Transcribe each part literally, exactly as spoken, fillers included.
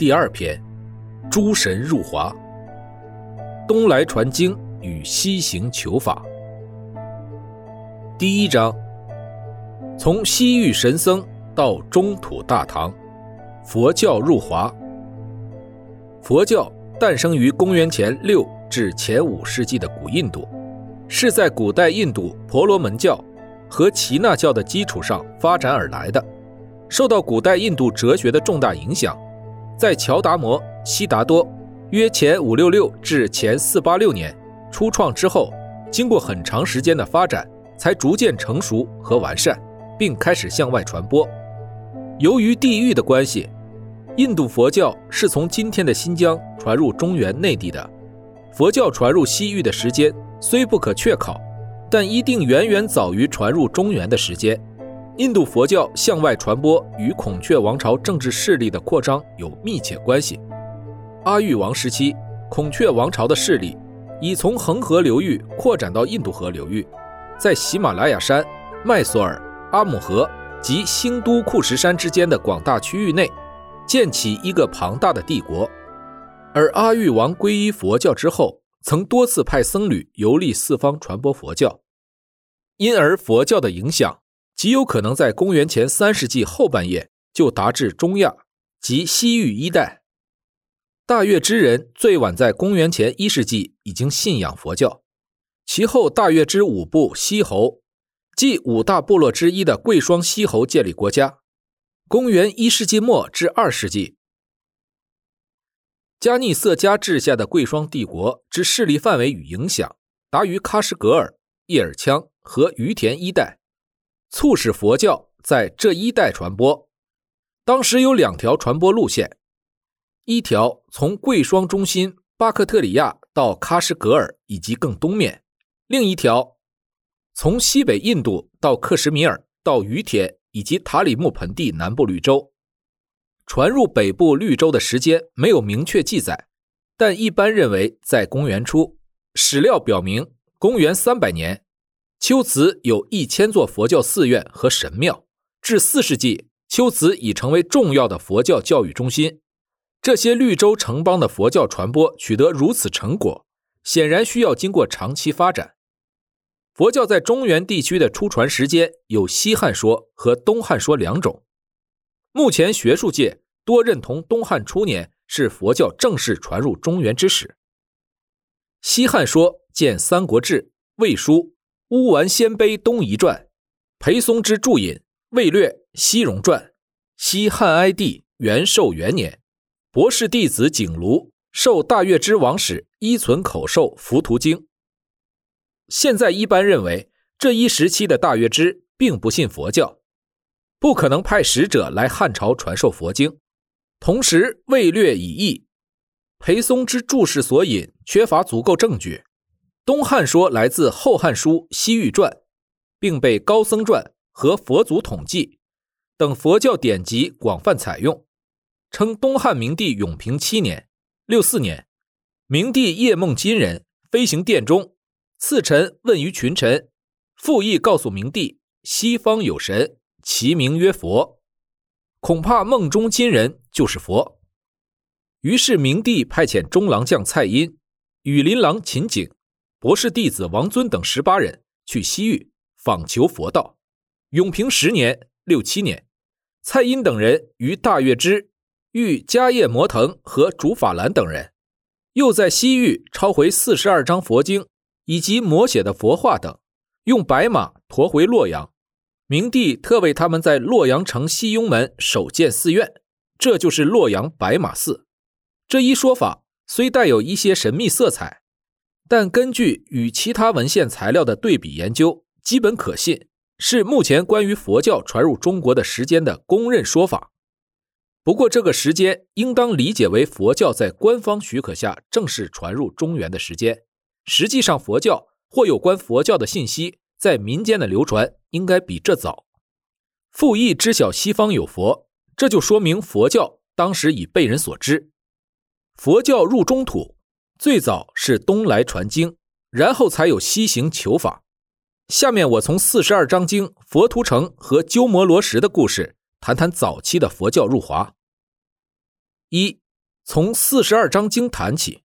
第二篇，诸神入华，东来传经与西行求法。第一章，从西域神僧到中土大唐，佛教入华。佛教诞生于公元前六至前五世纪的古印度，是在古代印度婆罗门教和耆那教的基础上发展而来的，受到古代印度哲学的重大影响。在乔达摩、悉达多约前五六六至前四八六年初创之后，经过很长时间的发展，才逐渐成熟和完善，并开始向外传播。由于地域的关系，印度佛教是从今天的新疆传入中原内地的。佛教传入西域的时间虽不可确考，但一定远远早于传入中原的时间。印度佛教向外传播与孔雀王朝政治势力的扩张有密切关系。阿育王时期，孔雀王朝的势力已从恒河流域扩展到印度河流域，在喜马拉雅山、麦索尔、阿姆河及兴都库什山之间的广大区域内建起一个庞大的帝国。而阿育王皈依佛教之后，曾多次派僧侣游历四方传播佛教，因而佛教的影响极有可能在公元前三世纪后半叶就达至中亚及西域一带。大月支人最晚在公元前一世纪已经信仰佛教，其后大月支五部西侯，即五大部落之一的贵霜西侯建立国家。公元一世纪末至二世纪，迦逆色迦治下的贵霜帝国之势力范围与影响达于喀什噶尔、叶尔羌和于田一带，促使佛教在这一带传播。当时有两条传播路线，一条从贵霜中心巴克特里亚到喀什噶尔以及更东面，另一条从西北印度到克什米尔到于田以及塔里木盆地南部绿洲。传入北部绿洲的时间没有明确记载，但一般认为在公元初。史料表明，公元三百年，龟兹有一千座佛教寺院和神庙，至四世纪，龟兹已成为重要的佛教教育中心。这些绿洲城邦的佛教传播取得如此成果，显然需要经过长期发展。佛教在中原地区的出传时间有西汉说和东汉说两种。目前学术界多认同东汉初年是佛教正式传入中原之始。西汉说见《三国志》、魏书、乌丸鲜卑东夷传、裴松之注引、魏略、西戎传。西汉哀帝元寿元年，博士弟子景庐受大月支王室依存口授《浮屠经》。现在一般认为，这一时期的大月支并不信佛教，不可能派使者来汉朝传授佛经。同时魏略已佚，裴松之注释所引缺乏足够证据。东汉说来自后汉书西域传，并被高僧传和佛祖统记等佛教典籍广泛采用，称东汉明帝永平七年六四年，明帝夜梦金人，飞行殿中，赐臣问于群臣，复议告诉明帝，西方有神，其名曰佛，恐怕梦中金人就是佛。于是明帝派遣中郎将蔡殷、羽林郎秦景、博士弟子王尊等十八人去西域访求佛道。永平十年六七年，蔡殷等人于大月支遇迦叶摩腾和竺法兰等人，又在西域抄回四十二章佛经以及摹写的佛画等，用白马驮回洛阳。明帝特为他们在洛阳城西雍门首建寺院，这就是洛阳白马寺。这一说法虽带有一些神秘色彩，但根据与其他文献材料的对比研究，基本可信，是目前关于佛教传入中国的时间的公认说法。不过这个时间应当理解为佛教在官方许可下正式传入中原的时间，实际上佛教或有关佛教的信息在民间的流传应该比这早。傅毅知晓西方有佛，这就说明佛教当时已被人所知。佛教入中土，最早是东来传经，然后才有西行求法。下面我从四十二章经、佛图城和鸠摩罗什的故事谈谈早期的佛教入华。一、 从四十二章经谈起。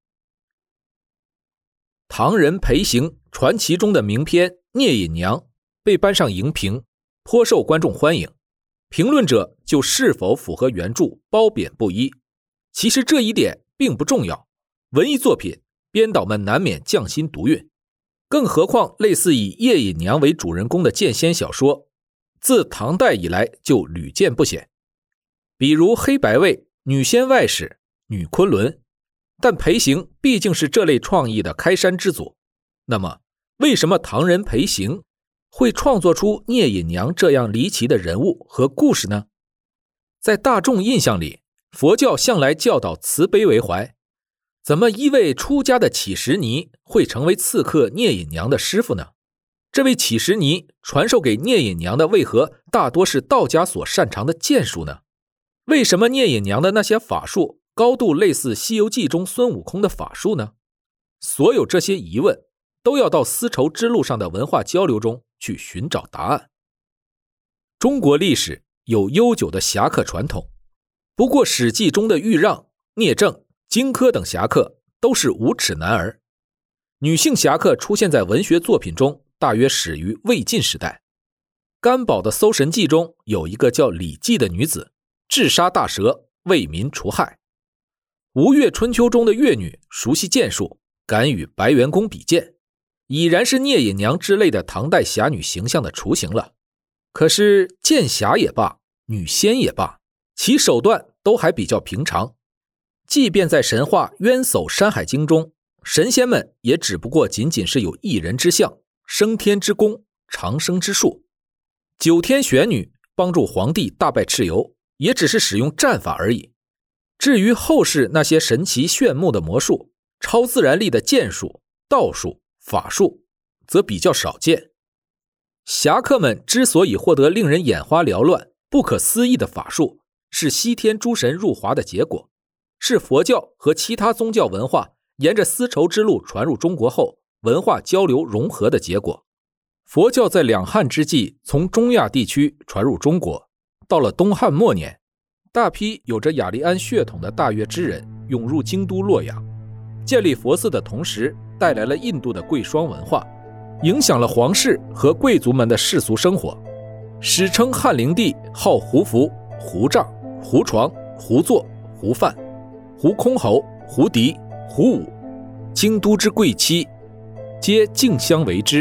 唐人裴行传奇中的名篇《聂隐娘》被搬上荧屏，颇受观众欢迎。评论者就是否符合原著褒贬不一。其实这一点并不重要，文艺作品编导们难免匠心独运，更何况类似以叶隐娘为主人公的剑仙小说，自唐代以来就屡见不鲜。比如黑白卫、女仙外史、女昆仑，但裴行毕竟是这类创意的开山之祖。那么为什么唐人裴行会创作出聂隐娘这样离奇的人物和故事呢？在大众印象里，佛教向来教导慈悲为怀，怎么一位出家的乞食尼会成为刺客聂隐娘的师傅呢？这位乞食尼传授给聂隐娘的为何大多是道家所擅长的剑术呢？为什么聂隐娘的那些法术高度类似《西游记》中孙悟空的法术呢？所有这些疑问都要到丝绸之路上的文化交流中去寻找答案。中国历史有悠久的侠客传统，不过史记中的豫让、聂政、荆轲等侠客都是无齿男儿。女性侠客出现在文学作品中大约始于魏晋时代。甘宝的《搜神记》中有一个叫李绩的女子，治杀大蛇，为民除害。吴越春秋中的越女熟悉剑术，敢与白元公比剑，已然是聂隐娘之类的唐代侠女形象的雏形了。可是剑侠也罢，女仙也罢，其手段都还比较平常。即便在神话《渊叟山海经》中，神仙们也只不过仅仅是有一人之相、升天之功、长生之术。九天玄女帮助皇帝大败蚩尤，也只是使用战法而已。至于后世那些神奇炫目的魔术、超自然力的剑术、道术、法术，则比较少见。侠客们之所以获得令人眼花缭乱、不可思议的法术，是西天诸神入华的结果，是佛教和其他宗教文化沿着丝绸之路传入中国后文化交流融合的结果。佛教在两汉之际从中亚地区传入中国，到了东汉末年，大批有着雅利安血统的大越之人涌入京都洛阳，建立佛寺的同时带来了印度的贵霜文化，影响了皇室和贵族们的世俗生活。史称汉灵帝号胡服、胡帐、胡床、胡座、胡范、胡空侯、胡狄、胡武，京都之贵戚皆竞相为之。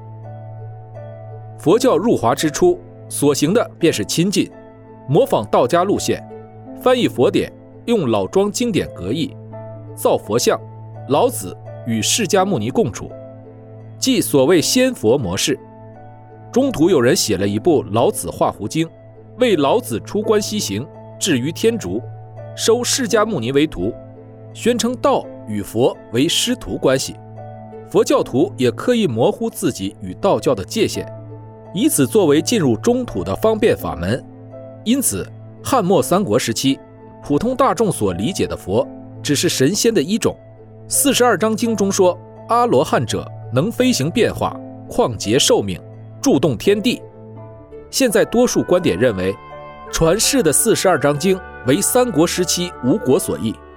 佛教入华之初所行的便是亲近，模仿道家路线，翻译佛典，用老庄经典格义，造佛像，老子与释迦牟尼共处，即所谓仙佛模式。中途有人写了一部《老子画胡经》，为老子出关西行，至于天竺，收释迦牟尼为徒，宣称道与佛为师徒关系。佛教徒也刻意模糊自己与道教的界限，以此作为进入中土的方便法门。因此汉末三国时期，普通大众所理解的佛只是神仙的一种。四十二章经中说，阿罗汉者能飞行变化，旷劫寿命，助动天地。现在多数观点认为，传世的四十二章经为三国时期吴国所译，